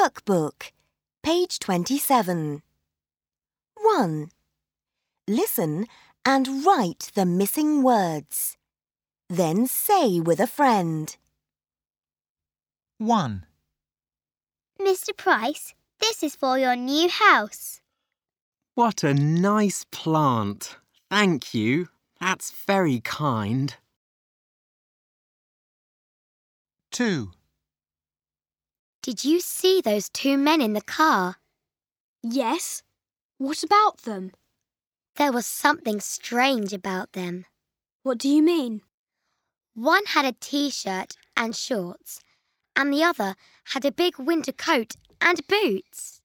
Workbook, page 27. 1. Listen and write the missing words. Then say with a friend. 1. Mr. Price, this is for your new house. What a nice plant. Thank you. That's very kind. 2. Did you see those two men in the car? Yes. What about them? There was something strange about them. What do you mean? One had a t-shirt and shorts, and the other had a big winter coat and boots.